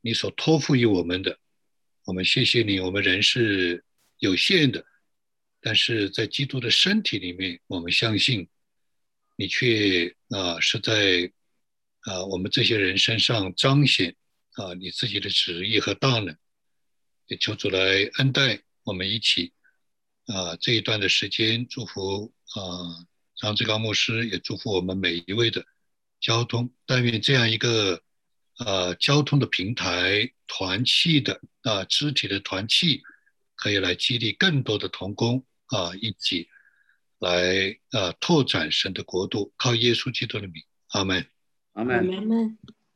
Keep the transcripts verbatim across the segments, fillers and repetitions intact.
你所托付于我们的。我们谢谢你，我们人是有限的，但是在基督的身体里面，我们相信你却啊、呃是在啊、呃我们这些人身上彰显啊、呃你自己的旨意和大能。也求主来恩待我们一起啊、呃这一段的时间，祝福啊、呃张志刚牧师，也祝福我们每一位的交通。但愿这样一个呃交通的平台团契的啊、呃肢体的团契，可以来激励更多的同工啊、一起来啊、拓展神的国度，靠耶稣基督的名，阿门。 阿门。 阿门。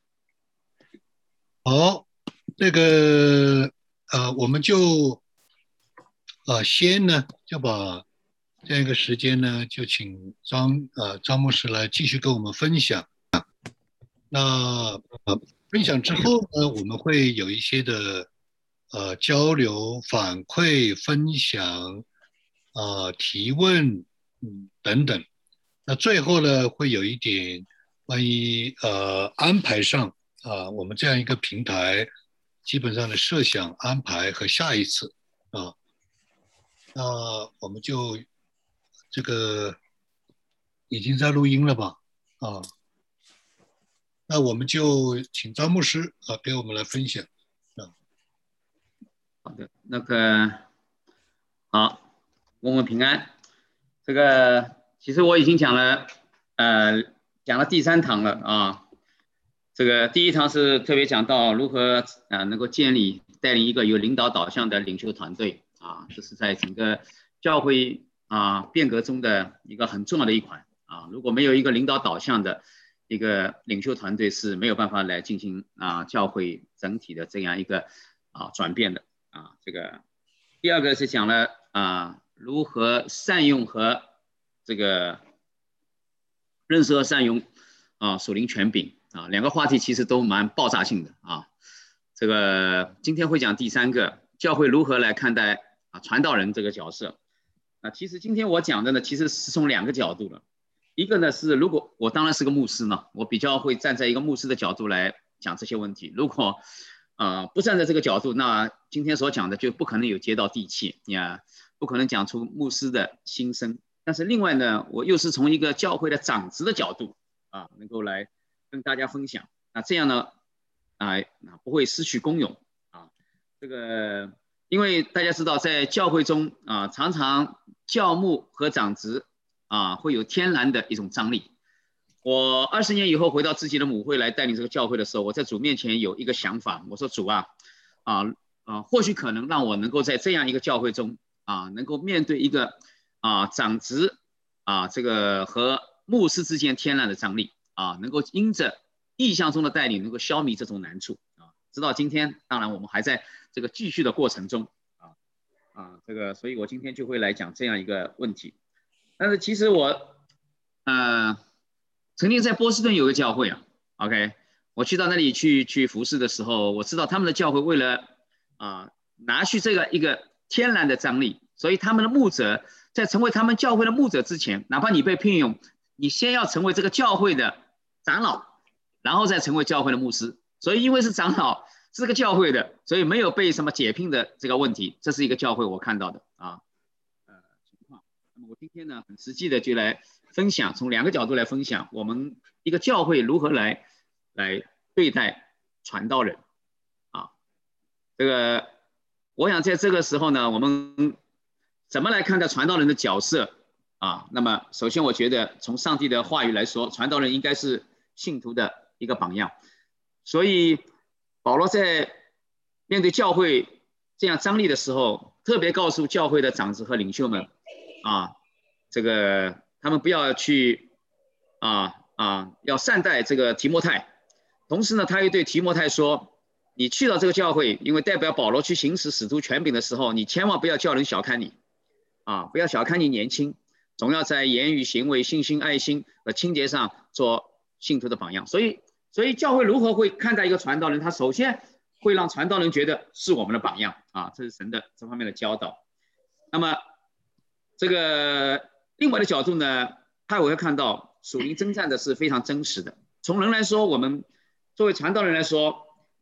好，那个呃，我们就呃先呢就把这样一个时间呢，就请张呃张牧师来继续跟我们分享。那呃分享之后呢，我们会有一些的呃交流、反馈、分享、呃提问，嗯等等。那最后呢，会有一点关于呃安排上啊、我们这样一个平台基本上的设想、安排和下一次啊，那我们就这个已经在录音了吧？啊，那我们就请张牧师啊给我们来分享啊。 好的，那个好，问问平安。这个其实我已经讲了，呃，讲了第三堂了啊。这个第一堂是特别讲到如何啊、呃、能够建立带领一个有领导导向的领袖团队啊，这是在整个教会啊变革中的一个很重要的一环啊。如果没有一个领导导向的一个领袖团队，是没有办法来进行啊教会整体的这样一个啊转变的啊。这个第二个是讲了啊如何善用和这个认识和善用啊属灵权柄。啊，两个话题其实都蛮爆炸性的啊。这个今天会讲第三个，教会如何来看待啊传道人这个角色。啊，其实今天我讲的呢，其实是从两个角度的。一个呢是，如果我当然是个牧师呢，我比较会站在一个牧师的角度来讲这些问题。如果呃不站在这个角度，那今天所讲的就不可能有接到地气，呀，不可能讲出牧师的心声。但是另外呢，我又是从一个教会的长子的角度啊，能够来跟大家分享，那这样呢，啊、呃，不会失去功用啊。这个，因为大家知道，在教会中啊，常常教牧和长职啊，会有天然的一种张力。我二十年以后回到自己的母会来带领这个教会的时候，我在主面前有一个想法，我说主啊，啊啊，或许可能让我能够在这样一个教会中啊，能够面对一个啊长职啊这个和牧师之间天然的张力。啊，能够因着意象中的带领，能够消弭这种难处啊。直到今天，当然我们还在这个继续的过程中啊啊，这个，所以我今天就会来讲这样一个问题。但是其实我呃曾经在波士顿有个教会啊 ，OK， 我去到那里去去服侍的时候，我知道他们的教会为了啊拿去这个一个天然的张力，所以他们的牧者在成为他们教会的牧者之前，哪怕你被聘用，你先要成为这个教会的长老，然后再成为教会的牧师。所以因为是长老，是这个教会的，所以没有被什么解聘的这个问题。这是一个教会我看到的啊呃情况。那么我今天呢，很实际的就来分享，从两个角度来分享我们一个教会如何来来对待传道人啊。这个我想在这个时候呢，我们怎么来看待传道人的角色啊？那么首先我觉得从上帝的话语来说，传道人应该是信徒的一个榜样。所以保罗在面对教会这样张力的时候，特别告诉教会的长子和领袖们啊，这个他们不要去啊啊要善待这个提摩太。同时呢，他又对提摩太说，你去到这个教会，因为代表保罗去行使使徒权柄的时候，你千万不要叫人小看你啊，不要小看你年轻，总要在言语、行为、信心、爱心和清洁上做信徒的榜样。所以所以教会如何会看待一个传道人，他首先会让传道人觉得是我们的榜样啊，这是神的这方面的教导。那么这个另外的角度呢，他也会看到属灵征战的是非常真实的。从人来说，我们作为传道人来说，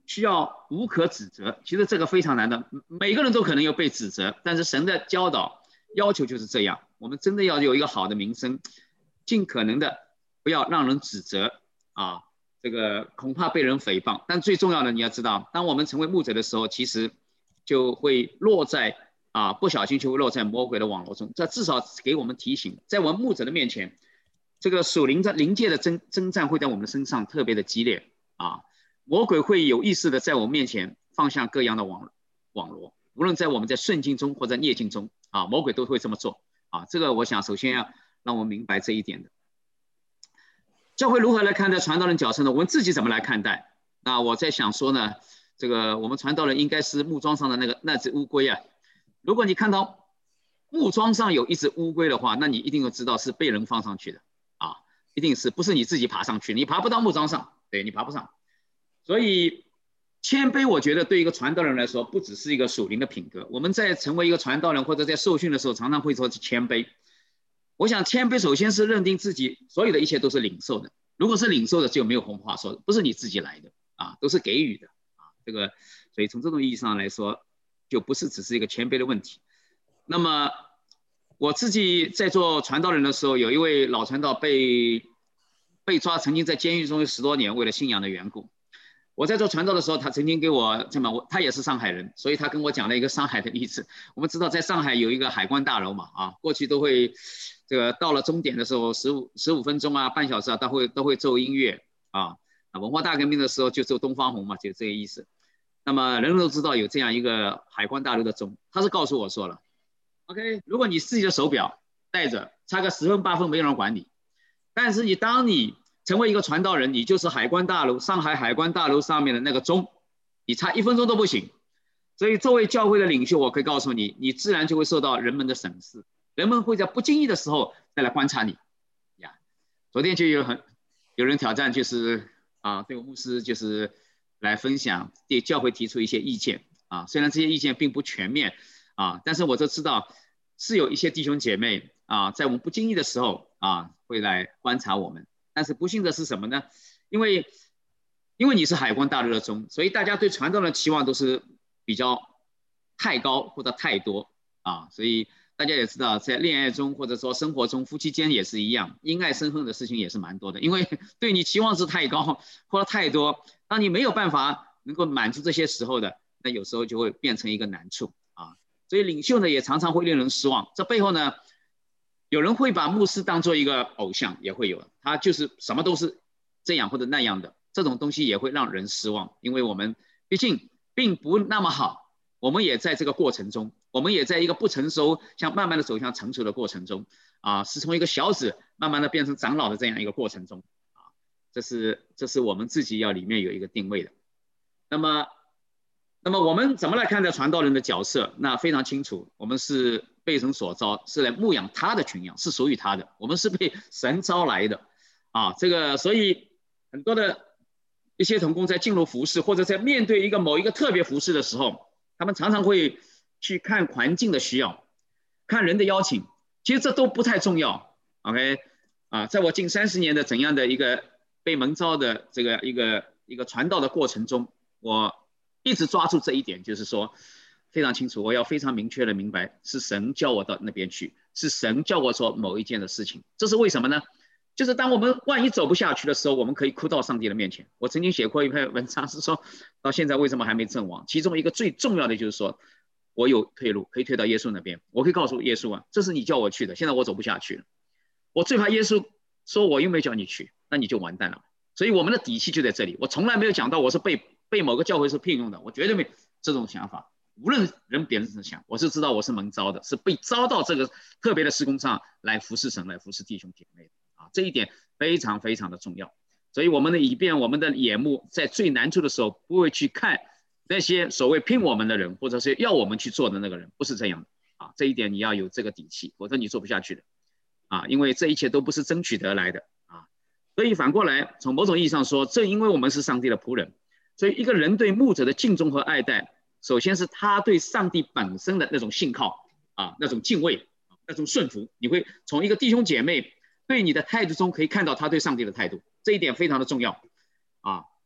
需要无可指责。其实这个非常难的，每个人都可能有被指责，但是神的教导要求就是这样，我们真的要有一个好的名声，尽可能的不要让人指责啊，这个恐怕被人诽谤。但最重要的你要知道，当我们成为牧者的时候，其实就会落在啊不小心就会落在魔鬼的网络中。这至少给我们提醒，在我们牧者的面前，这个属灵的灵界的征征战会在我们的身上特别的激烈啊。魔鬼会有意识的在我们面前放下各样的网网罗，无论在我们在顺境中或者逆境中啊，魔鬼都会这么做啊。这个我想首先要让我们明白这一点的。教会如何来看待传道人角色呢？我们自己怎么来看待？那我在想说呢，这个我们传道人应该是木桩上的那个那只乌龟啊。如果你看到木桩上有一只乌龟的话，那你一定要知道是被人放上去的啊，一定是不是你自己爬上去，你爬不到木桩上，对，你爬不上。所以谦卑，我觉得对一个传道人来说，不只是一个属灵的品格。我们在成为一个传道人或者在受训的时候，常常会说谦卑。我想谦卑首先是认定自己所有的一切都是领受的，如果是领受的，就没有红话说的，不是你自己来的啊，都是给予的啊。这个，所以从这种意义上来说，就不是只是一个谦卑的问题。那么我自己在做传道人的时候，有一位老传道被被抓，曾经在监狱中有十多年，为了信仰的缘故。我在做传道的时候，他曾经给我这么，他也是上海人，所以他跟我讲了一个上海的例子。我们知道在上海有一个海关大楼嘛，啊，过去都会这个到了终点的时候，十五十五分钟啊，半小时啊，都会都会奏音乐啊。文化大革命的时候就奏东方红嘛，就这个意思。那么人人都知道有这样一个海关大楼的钟，他是告诉我说了 ，OK， 如果你自己的手表带着，差个十分八分没有人管你，但是你当你成为一个传道人，你就是海关大楼，上海海关大楼上面的那个钟，你差一分钟都不行。所以作为教会的领袖，我可以告诉你，你自然就会受到人们的审视，人们会在不经意的时候再来观察你。呀，昨天就有很有人挑战，就是啊，对我牧师就是来分享，对教会提出一些意见啊，虽然这些意见并不全面啊，但是我就知道是有一些弟兄姐妹啊，在我们不经意的时候啊，会来观察我们。但是不幸的是什么呢？因为因为你是海关大楼的钟，所以大家对传道人的期望都是比较太高或者太多啊。所以大家也知道，在恋爱中或者说生活中，夫妻间也是一样，因爱生恨的事情也是蛮多的。因为对你期望值太高或者太多，当你没有办法能够满足这些时候的，那有时候就会变成一个难处啊。所以领袖呢，也常常会令人失望。这背后呢，有人会把牧师当作一个偶像，也会有，他就是什么都是这样或者那样的，这种东西也会让人失望，因为我们毕竟并不那么好，我们也在这个过程中，我们也在一个不成熟，像慢慢的走向成熟的过程中，啊，是从一个小子慢慢的变成长老的这样一个过程中，啊，这是这是我们自己要里面有一个定位的。那么，那么我们怎么来看待传道人的角色？那非常清楚，我们是被神所召，是来牧养他的群羊，是属于他的。我们是被神招来的，啊，这个所以很多的一些同工在进入服事，或者在面对一个某一个特别服事的时候，他们常常会去看环境的需要，看人的邀请，其实这都不太重要。OK， 啊，在我近三十年的怎样的一个被蒙召的这个一个一个传道的过程中，我一直抓住这一点，就是说非常清楚，我要非常明确的明白，是神叫我到那边去，是神叫我做某一件的事情。这是为什么呢？就是当我们万一走不下去的时候，我们可以哭到上帝的面前。我曾经写过一篇文章，是说到现在为什么还没阵亡，其中一个最重要的就是说，我有退路，可以退到耶稣那边，我可以告诉耶稣啊，这是你叫我去的，现在我走不下去了，我最怕耶稣说我又没叫你去，那你就完蛋了。所以我们的底气就在这里。我从来没有讲到我是被被某个教会是聘用的，我绝对没这种想法。无论人别人怎么想，我是知道我是蒙召的，是被召到这个特别的事工上来服侍神，来服侍弟兄姐妹的啊，这一点非常非常的重要。所以我们呢，以便我们的眼目在最难处的时候，不会去看那些所谓聘我们的人，或者是要我们去做的那个人，不是这样的啊。这一点你要有这个底气，否则你做不下去的啊，因为这一切都不是争取得来的啊。所以反过来，从某种意义上说，正因为我们是上帝的仆人，所以一个人对牧者的敬重和爱戴，首先是他对上帝本身的那种信靠啊，那种敬畏，那种顺服。你会从一个弟兄姐妹对你的态度中可以看到他对上帝的态度，这一点非常的重要啊。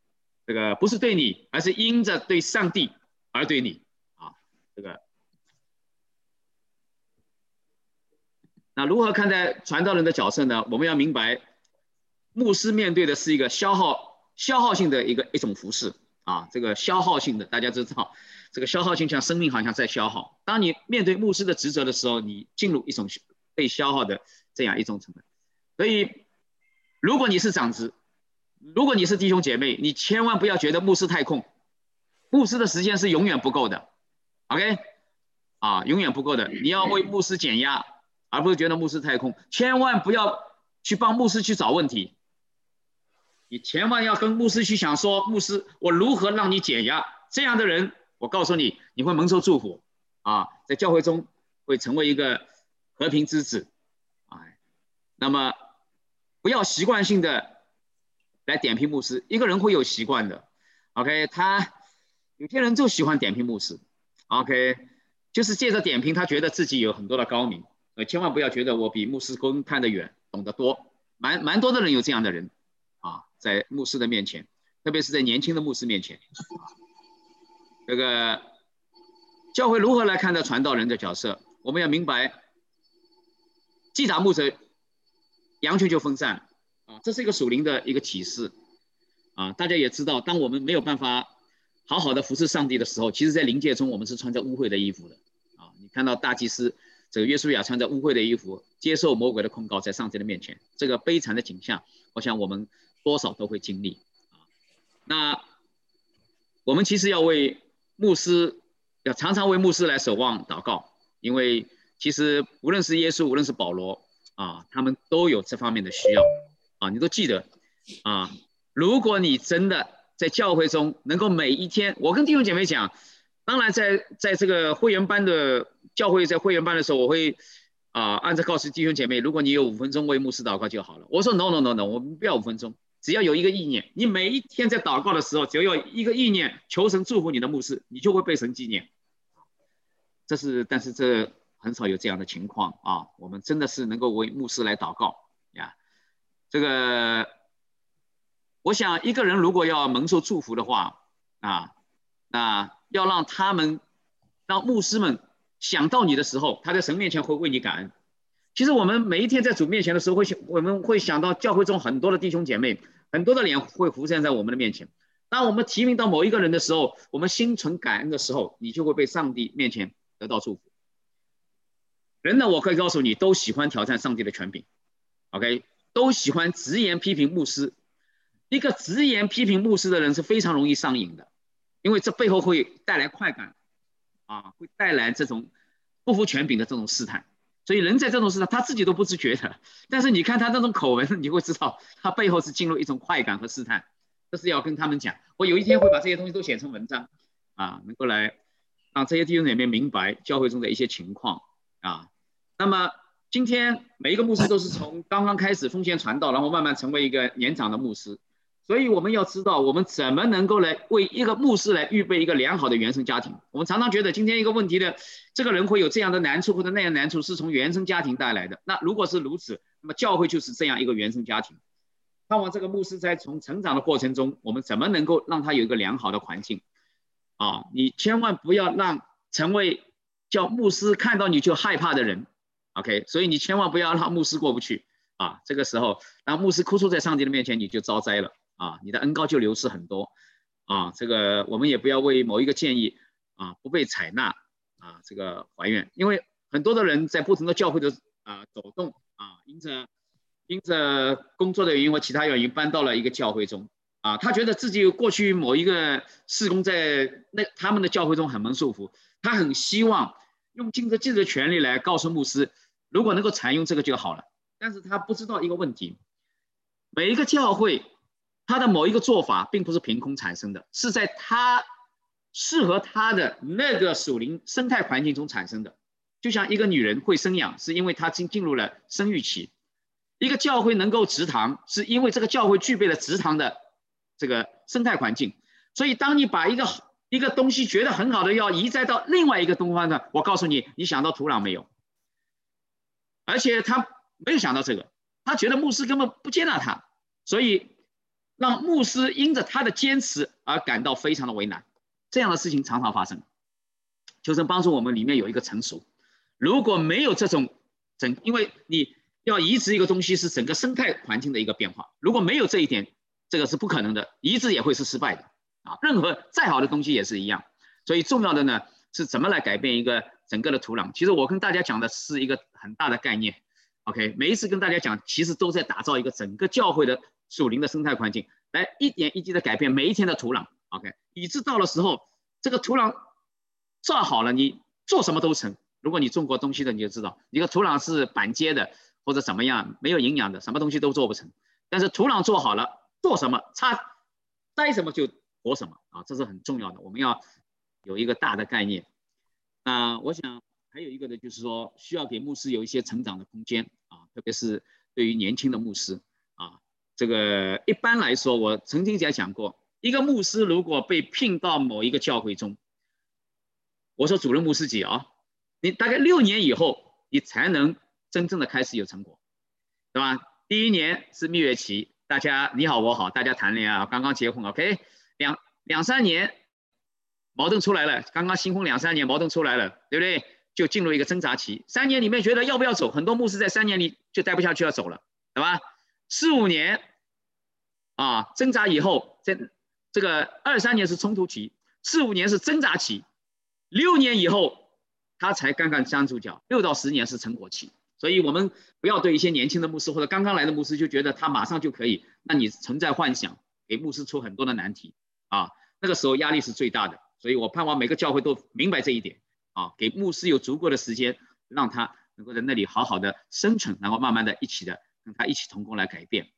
这个不是对你，而是因着对上帝而对你啊。这个，那如何看待传道人的角色呢？我们要明白，牧师面对的是一个消耗消耗性的一个一种服侍啊。这个消耗性的，大家知道，这个消耗性像生命好像在消耗。当你面对牧师的职责的时候，你进入一种被消耗的这样一种成分。所以，如果你是长子，如果你是弟兄姐妹，你千万不要觉得牧师太空，牧师的时间是永远不够的 ，OK？ 啊，永远不够的。你要为牧师减压，而不是觉得牧师太空。千万不要去帮牧师去找问题，你千万要跟牧师去想说，牧师，我如何让你减压？这样的人，我告诉你，你会蒙受祝福啊，在教会中会成为一个和平之子。哎，那么不要习惯性的来点评牧师，一个人会有习惯的 ，OK？ 他有些人就喜欢点评牧师 ，OK？ 就是借着点评，他觉得自己有很多的高明，呃，千万不要觉得我比牧师公看得远，懂得多，蛮蛮多的人有这样的人啊，在牧师的面前，特别是在年轻的牧师面前，这个教会如何来看待传道人的角色？我们要明白，击打牧者，羊群就分散。啊，这是一个属灵的一个启示啊！大家也知道，当我们没有办法好好的服侍上帝的时候，其实在灵界中我们是穿着污秽的衣服的啊！你看到大祭司这个约书亚穿着污秽的衣服，接受魔鬼的控告，在上帝的面前，这个悲惨的景象，我想我们多少都会经历啊。那我们其实要为牧师，要常常为牧师来守望祷告，因为其实无论是耶稣，无论是保罗啊，他们都有这方面的需要。啊，你都记得啊！如果你真的在教会中能够每一天，我跟弟兄姐妹讲，当然在在这个会员班的教会，在会员班的时候，我会啊按照告诉弟兄姐妹，如果你有五分钟为牧师祷告就好了。我说 no no no no， 我们不要五分钟，只要有一个意念，你每一天在祷告的时候，只要有一个意念，求神祝福你的牧师，你就会被神纪念。这是，但是这很少有这样的情况啊！我们真的是能够为牧师来祷告呀。这个，我想一个人如果要蒙受祝福的话，啊，那要让他们，让牧师们想到你的时候，他在神面前会为你感恩。其实我们每一天在主面前的时候，会我们会想到教会中很多的弟兄姐妹，很多的脸会浮现在我们的面前。当我们提名到某一个人的时候，我们心存感恩的时候，你就会被上帝面前得到祝福。人呢，我可以告诉你，都喜欢挑战上帝的权柄 ，OK？都喜欢直言批评牧师，一个直言批评牧师的人是非常容易上瘾的，因为这背后会带来快感，啊，会带来这种不服权柄的这种试探。所以人在这种试探，他自己都不自觉的，但是你看他那种口吻，你会知道他背后是进入一种快感和试探。这是要跟他们讲，我有一天会把这些东西都写成文章，啊，能够来让这些弟兄姐妹明白教会中的一些情况啊。那么今天每一个牧师都是从刚刚开始奉献传道，然后慢慢成为一个年长的牧师，所以我们要知道我们怎么能够来为一个牧师来预备一个良好的原生家庭。我们常常觉得今天一个问题的这个人会有这样的难处或者那样的难处是从原生家庭带来的，那如果是如此，那么教会就是这样一个原生家庭。盼望这个牧师在从成长的过程中，我们怎么能够让他有一个良好的环境啊？你千万不要让成为叫牧师看到你就害怕的人。OK， 所以你千万不要让牧师过不去啊！这个时候，当牧师哭诉在上帝的面前，你就遭灾了啊！你的恩膏就流失很多啊！这个我们也不要为某一个建议啊不被采纳啊这个怀怨，因为很多的人在不同的教会的啊走动啊，因着因着工作的原因或其他原因搬到了一个教会中啊，他觉得自己过去某一个事工在那他们的教会中很蒙受福，他很希望用尽着自己的权利来告诉牧师。如果能够采用这个就好了，但是他不知道一个问题，每一个教会他的某一个做法并不是凭空产生的，是在他适合他的那个属灵生态环境中产生的。就像一个女人会生养，是因为她进进入了生育期；一个教会能够植堂，是因为这个教会具备了植堂的这个生态环境。所以当你把一个一个东西觉得很好的要移栽到另外一个东方呢，我告诉你，你想到土壤没有？而且他没有想到这个，他觉得牧师根本不接纳他，所以让牧师因着他的坚持而感到非常的为难。这样的事情常常发生。求神帮助我们里面有一个成熟。如果没有这种整，因为你要移植一个东西是整个生态环境的一个变化，如果没有这一点，这个是不可能的，移植也会是失败的啊。任何再好的东西也是一样。所以重要的呢是怎么来改变一个整个的土壤。其实我跟大家讲的是一个很大的概念。OK， 每一次跟大家讲，其实都在打造一个整个教会的属灵的生态环境，来一点一滴的改变每一天的土壤。OK， 以致到了时候，这个土壤造好了，你做什么都成。如果你种过东西的，你就知道，你的土壤是板结的或者怎么样，没有营养的，什么东西都做不成。但是土壤做好了，做什么插栽什么就活什么啊，这是很重要的。我们要有一个大的概念。那、呃、我想还有一个呢，就是说需要给牧师有一些成长的空间啊，特别是对于年轻的牧师啊。这个一般来说，我曾经也讲过，一个牧师如果被聘到某一个教会中，我说主任牧师级啊，你大概六年以后，你才能真正的开始有成果，对吧？第一年是蜜月期，大家你好我好，大家谈恋爱，刚刚结婚 ，OK， 两两三年矛盾出来了，刚刚新婚两三年矛盾出来了，对不对？就进入一个挣扎期，三年里面觉得要不要走，很多牧师在三年里就待不下去要走了，对吧？四五年啊挣扎以后，这这个二三年是冲突期，四五年是挣扎期，六年以后他才刚刚站住脚，六到十年是成果期。所以我们不要对一些年轻的牧师或者刚刚来的牧师就觉得他马上就可以，那你存在幻想，给牧师出很多的难题啊，那个时候压力是最大的。所以我盼望每个教会都明白这一点啊，给牧师有足够的时间，让他能够在那里好好的生存，然后慢慢的一起的跟他一起同工来改变。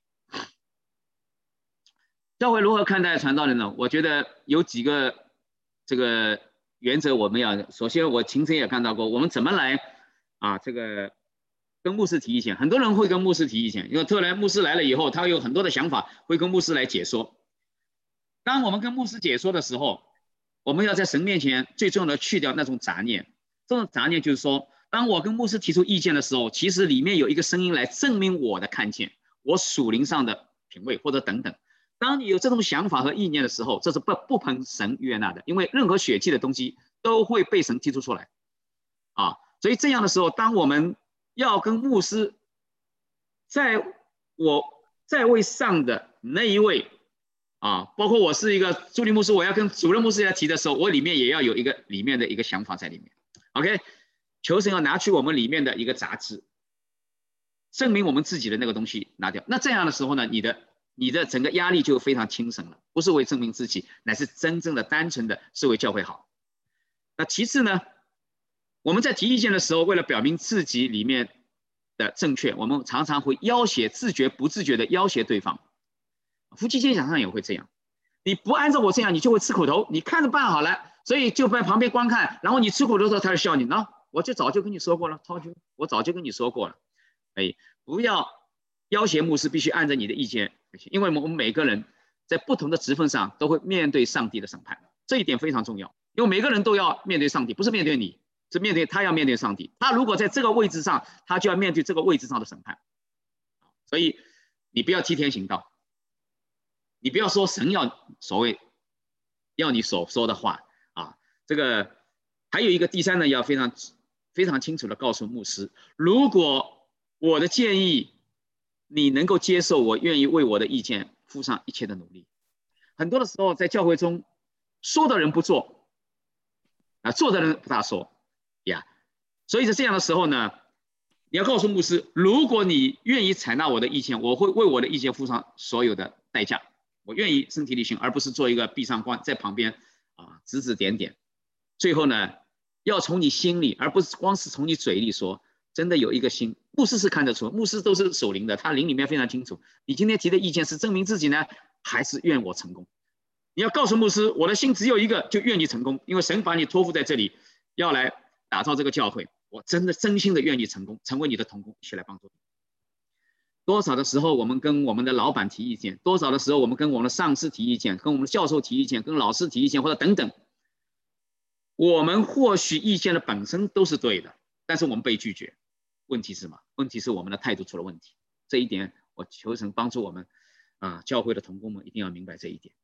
教会如何看待传道人呢？我觉得有几个这个原则我们要，首先我亲身也看到过，我们怎么来啊这个跟牧师提意见。很多人会跟牧师提意见，因为特然牧师来了以后，他有很多的想法，会跟牧师来解说。当我们跟牧师解说的时候，我们要在神面前最重要的去掉那种杂念。这种杂念就是说，当我跟牧师提出意见的时候，其实里面有一个声音来证明我的看见，我属灵上的品味或者等等。当你有这种想法和意念的时候，这是不不凭神悦纳的，因为任何血气的东西都会被神踢出出来啊。所以这样的时候，当我们要跟牧师在我在位上的那一位啊，包括我是一个助理牧师，我要跟主任牧师来提的时候，我里面也要有一个里面的一个想法在里面。OK， 求神要拿去我们里面的一个杂质，证明我们自己的那个东西拿掉。那这样的时候呢，你的你的整个压力就非常轻省了，不是为证明自己，乃是真正的单纯的是为教会好。那其次呢，我们在提意见的时候，为了表明自己里面的正确，我们常常会要挟，自觉不自觉的要挟对方。夫妻间上也会这样，你不按照我这样，你就会吃苦头，你看着办好了，所以就在旁边观看，然后你吃苦头的时候，他就笑你呢。我就早就跟你说过了，我早就跟你说过了，哎，不要要挟牧师必须按照你的意见，因为我们每个人在不同的职分上都会面对上帝的审判，这一点非常重要，因为每个人都要面对上帝，不是面对你，是面对他要面对上帝，他如果在这个位置上，他就要面对这个位置上的审判，所以你不要替天行道。你不要说神要所谓要你所说的话啊，这个还有一个第三呢，要非常非常清楚的告诉牧师，如果我的建议你能够接受，我愿意为我的意见付上一切的努力。很多的时候在教会中，说的人不做啊，做的人不大说呀，所以在这样的时候呢，你要告诉牧师，如果你愿意采纳我的意见，我会为我的意见付上所有的代价。我愿意身体力行，而不是做一个闭上关在旁边啊指指点点。最后呢，要从你心里，而不是光是从你嘴里说。真的有一个心，牧师是看得出，牧师都是守灵的，他灵里面非常清楚。你今天提的意见是证明自己呢，还是愿我成功？你要告诉牧师，我的心只有一个，就愿你成功，因为神把你托付在这里，要来打造这个教会。我真的真心的愿意成功，成为你的同工，一起来帮助你。多少的时候我们跟我们的老板提意见，多少的时候我们跟我们的上司提意见，跟我们的教授提意见，跟老师提意见，或者等等，我们或许意见的本身都是对的，但是我们被拒绝。问题是什么？问题是我们的态度出了问题。这一点我求神帮助我们啊，教会的同工们一定要明白这一点。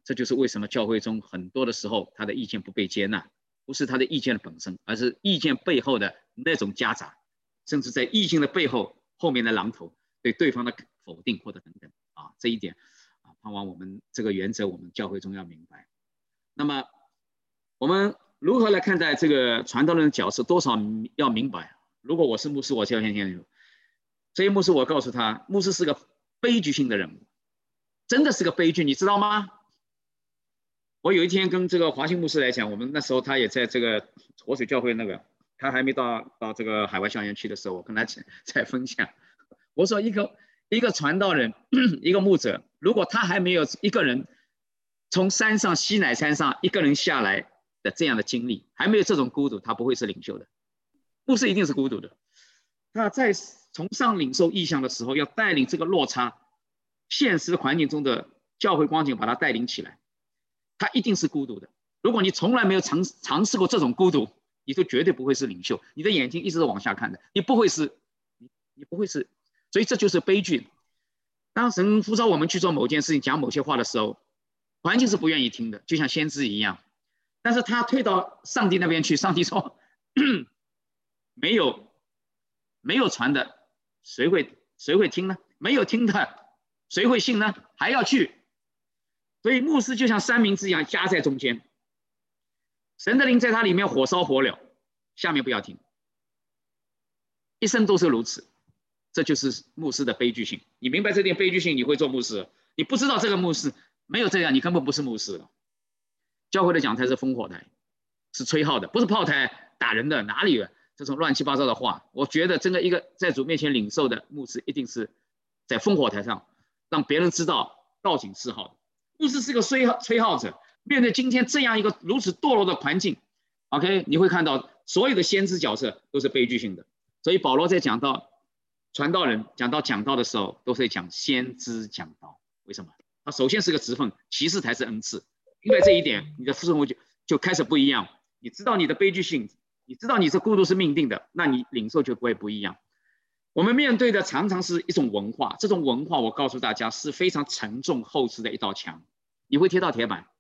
这就是为什么教会中很多的时候他的意见不被接纳，不是他的意见的本身，而是意见背后的那种夹杂，甚至在意见的背后后面的榔头对对方的否定或者等等啊，这一点啊，盼望我们这个原则我们教会中要明白。那么我们如何来看待这个传道人的角色？多少要明白。如果我是牧师，我就要先清楚。这些牧师，我告诉他，牧师是个悲剧性的人物，真的是个悲剧，你知道吗？我有一天跟这个华兴牧师来讲，我们那时候他也在这个活水教会那个，他还没到到这个海外校园去的时候，我跟他在分享，我说一个一个传道人，一个牧者，如果他还没有一个人从山上西乃山上一个人下来的这样的经历，还没有这种孤独，他不会是领袖的。牧师一定是孤独的。他在从上领受异象的时候，要带领这个落差现实环境中的教会光景，把他带领起来，他一定是孤独的。如果你从来没有尝尝试过这种孤独，你就绝对不会是领袖。你的眼睛一直是往下看的，你不会是，你你不会是，所以这就是悲剧。当神呼召我们去做某件事情、讲某些话的时候，环境是不愿意听的，就像先知一样。但是他退到上帝那边去，上帝说没有没有传的，谁会谁会听呢？没有听的，谁会信呢？还要去。所以牧师就像三明治一样夹在中间，神的灵在他里面火烧火燎，下面不要听，一生都是如此。这就是牧师的悲剧性。你明白这点悲剧性，你会做牧师。你不知道这个牧师没有这样，你根本不是牧师了。教会的讲台是烽火台，是吹号的，不是炮台打人的，哪里有这种乱七八糟的话？我觉得真的一个在主面前领受的牧师，一定是在烽火台上让别人知道告警示号的。牧师是个吹号吹号者，面对今天这样一个如此堕落的环境 ，OK， 你会看到所有的先知角色都是悲剧性的。所以保罗在讲到传道人、讲到讲道的时候，都是讲先知讲道。为什么？他首先是个职分，其次才是恩赐。明白这一点，你的生活就就开始不一样。你知道你的悲剧性，你知道你这孤独是命定的，那你领受就不会不一样。我们面对的常常是一种文化，这种文化我告诉大家是非常沉重厚实的一道墙，你会贴到铁板。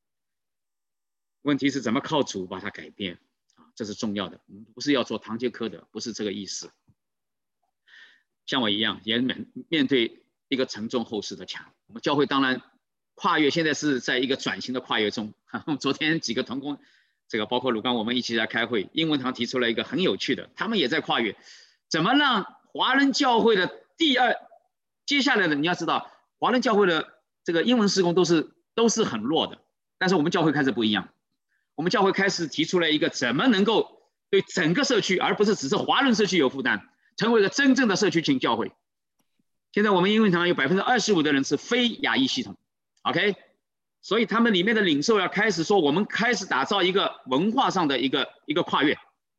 问题是怎么靠主把它改变啊？这是重要的。我们不是要做堂吉诃德，不是这个意思。像我一样，也面面对一个沉重厚实的墙。我们教会当然跨越，现在是在一个转型的跨越中。昨天几个同工，这个包括鲁刚，我们一起来开会，英文堂提出了一个很有趣的，他们也在跨越，怎么让华人教会的第二，接下来的你要知道，华人教会的这个英文事工都是都是很弱的，但是我们教会开始不一样，我们教会开始提出了一个怎么能够对整个社区，而不是只是华人社区有负担，成为一个真正的社区型教会。现在我们英文堂有百分之二十五的人是非亚裔系统 ，OK， 所以他们里面的领袖要开始说，我们开始打造一个文化上的一个一个跨越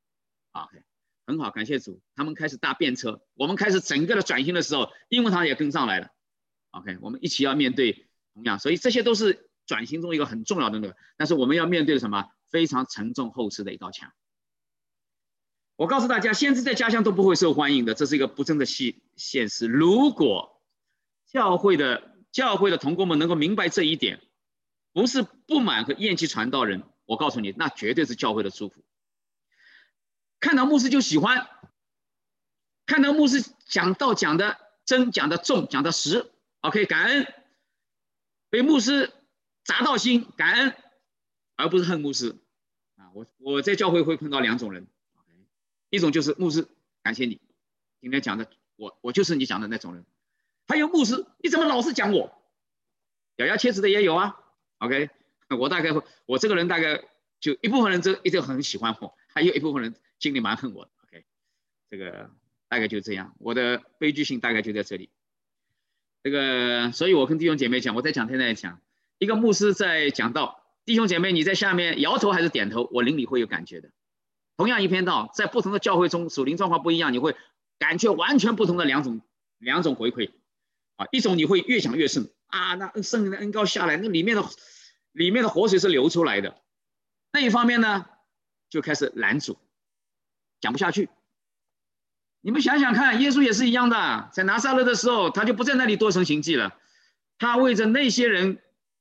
，OK。很好，感谢主，他们开始搭便车，我们开始整个的转型的时候，英文堂也跟上来了。OK， 我们一起要面对同样，所以这些都是转型中一个很重要的那个，但是我们要面对什么？非常沉重厚实的一道墙。我告诉大家，先知在家乡都不会受欢迎的，这是一个不争的现实。如果教会的教会的同工们能够明白这一点，不是不满和厌弃传道人，我告诉你，那绝对是教会的祝福。看到牧师就喜欢，看到牧师讲道讲的真，讲的重，讲的实 ，OK， 感恩，被牧师砸到心，感恩，而不是恨牧师啊。我我在教会会碰到两种人，一种就是牧师感谢你今天讲的，我我就是你讲的那种人，还有牧师你怎么老是讲我，咬牙切齿的也有啊 ，OK， 我大概会，我这个人大概就一部分人这一直很喜欢我，还有一部分人心里蛮恨我的 ，OK， 这个大概就这样，我的悲剧性大概就在这里。这个，所以我跟弟兄姐妹讲，我在讲台在讲，一个牧师在讲道，弟兄姐妹你在下面摇头还是点头，我灵里会有感觉的。同样一篇道，在不同的教会中，属灵状况不一样，你会感觉完全不同的两种两种回馈啊，一种你会越讲越盛啊，那圣灵的恩膏下来，那里面的里面的活水是流出来的。那一方面呢，就开始拦阻。讲不下去，你们想想看，耶稣也是一样的，在拿撒勒的时候，他就不在那里多成行迹了，他为着那些人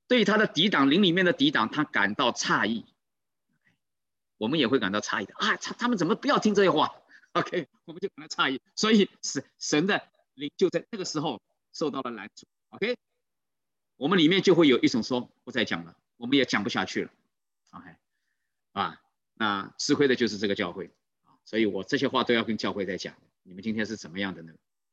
对他的抵挡，灵里面的抵挡，他感到诧异。我们也会感到诧异的啊，他他们怎么不要听这些话 ？OK， 我们就感到诧异。所以神神的灵就在那个时候受到了拦阻。OK， 我们里面就会有一种说不再讲了，我们也讲不下去了。OK， 啊，那吃亏的就是这个教会。所以我这些话都要跟教会在讲。你们今天是怎么样的呢？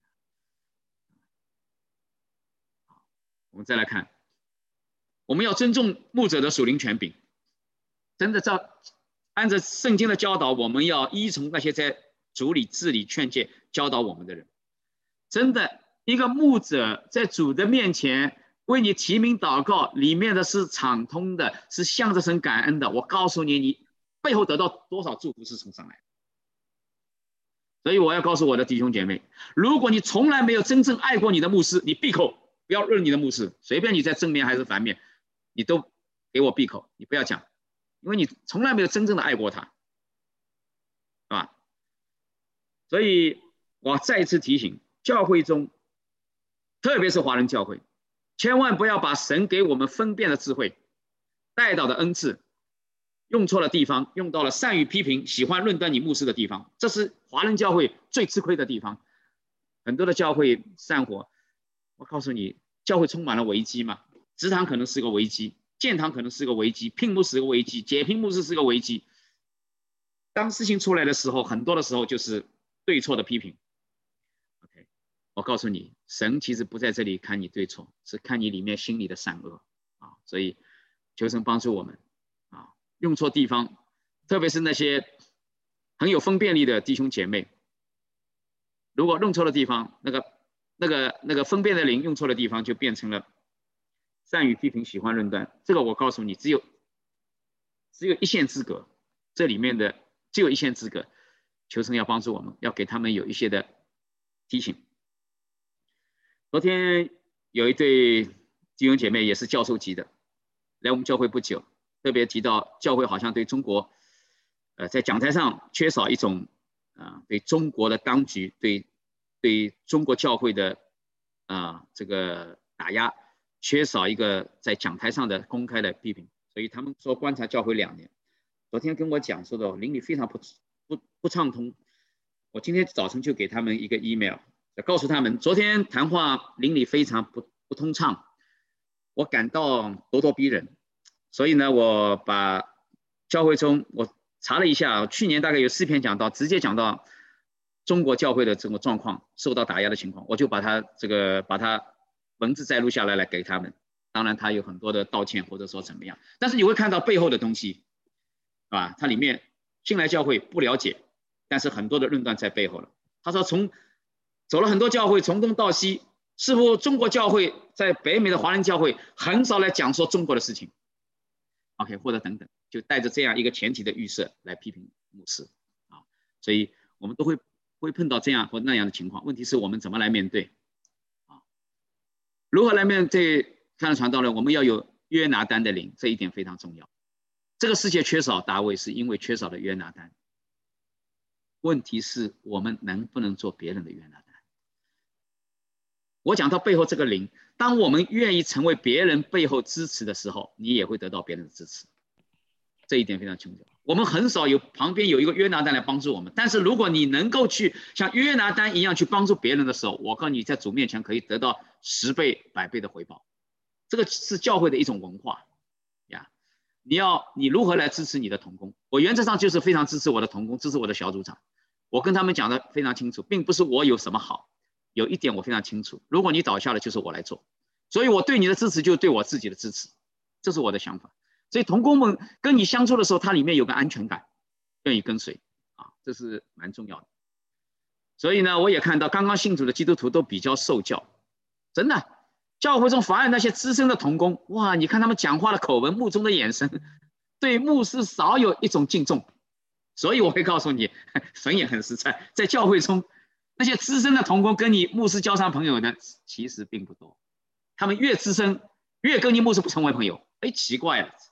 我们再来看，我们要尊重牧者的属灵权柄，真的照按照圣经的教导，我们要依从那些在主里治理劝诫教导我们的人。真的，一个牧者在主的面前为你提名祷告，里面的是畅通的，是向着神感恩的。我告诉你，你背后得到多少祝福是从上来的。所以我要告诉我的弟兄姐妹，如果你从来没有真正爱过你的牧师，你闭口，不要认你的牧师，随便你在正面还是反面，你都给我闭口，你不要讲，因为你从来没有真正的爱过他，是吧？所以我再一次提醒，教会中，特别是华人教会，千万不要把神给我们分辨的智慧、带导的恩赐用错了地方，用到了善于批评、喜欢论断你牧师的地方，这是华人教会最吃亏的地方。很多的教会散伙，我告诉你，教会充满了危机嘛。职堂可能是个危机，建堂可能是个危机，聘牧是个危机，解聘牧师是个危机。当事情出来的时候，很多的时候就是对错的批评。OK， 我告诉你，神其实不在这里看你对错，是看你里面心里的善恶啊。所以求神帮助我们。用错地方，特别是那些很有分辨力的弟兄姐妹，如果弄错了地方，那个、那个、那个分辨的灵用错的地方，就变成了善于批评、喜欢论断。这个我告诉你，只有只有一线之隔，这里面的只有一线之隔。求神要帮助我们，要给他们有一些的提醒。昨天有一对弟兄姐妹也是教授级的，来我们教会不久。特别提到教会好像对中国，呃，在讲台上缺少一种啊、呃，对中国的当局、对对中国教会的啊、呃、这个打压，缺少一个在讲台上的公开的批评，所以他们说观察教会两年。昨天跟我讲说的灵里非常不不不畅通，我今天早晨就给他们一个 email， 告诉他们昨天谈话灵里非常不不通畅，我感到咄咄逼人。所以呢，我把教会中我查了一下，去年大概有四篇讲到，直接讲到中国教会的这个状况受到打压的情况，我就把它这个把它文字摘录下来来给他们。当然，他有很多的道歉或者说怎么样，但是你会看到背后的东西，是吧？它里面新来教会不了解，但是很多的论断在背后了。他说从走了很多教会，从东到西，似乎中国教会在北美的华人教会很少来讲说中国的事情。OK， 或者等等，就带着这样一个前提的预设来批评牧师啊，所以我们都会会碰到这样或那样的情况。问题是我们怎么来面对啊？如何来面对？看了传道人，我们要有约拿单的灵，这一点非常重要。这个世界缺少大卫，是因为缺少了约拿单。问题是我们能不能做别人的约拿单？我讲到背后这个灵，当我们愿意成为别人背后支持的时候，你也会得到别人的支持。这一点非常重要。我们很少有旁边有一个约拿单来帮助我们，但是如果你能够去像约拿单一样去帮助别人的时候，我告诉你，在主面前可以得到十倍、百倍的回报。这个是教会的一种文化呀。你要你如何来支持你的同工？我原则上就是非常支持我的同工，支持我的小组长。我跟他们讲的非常清楚，并不是我有什么好。有一点我非常清楚，如果你倒下了，就是我来做，所以我对你的支持就是对我自己的支持，这是我的想法。所以同工们跟你相处的时候，他里面有个安全感，愿意跟随啊，这是蛮重要的。所以呢，我也看到刚刚信主的基督徒都比较受教，真的，教会中反而那些资深的同工，哇，你看他们讲话的口吻、目中的眼神，对牧师少有一种敬重。所以我会告诉你，神也很实在，在教会中。那些资深的同工跟你牧师交上朋友的其实并不多，他们越资深越跟你牧师不成为朋友。哎，奇怪了，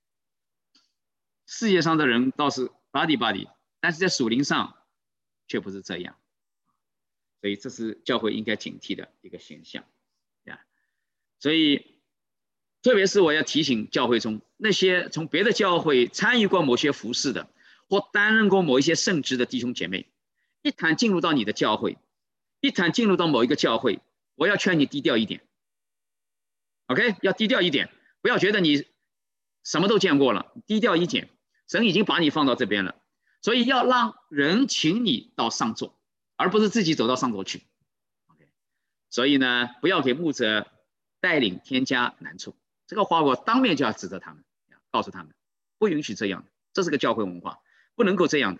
世界上的人倒是 buddy buddy， 但是在属灵上却不是这样，所以这是教会应该警惕的一个现象呀。所以特别是我要提醒教会中那些从别的教会参与过某些服事的，或担任过某一些圣职的弟兄姐妹，一旦进入到你的教会，一旦进入到某一个教会，我要劝你低调一点 ，OK， 要低调一点，不要觉得你什么都见过了，低调一点，神已经把你放到这边了，所以要让人请你到上座，而不是自己走到上座去。OK， 所以呢，不要给牧者带领添加难处。这个话我当面就要指责他们，告诉他们不允许这样，这是个教会文化，不能够这样的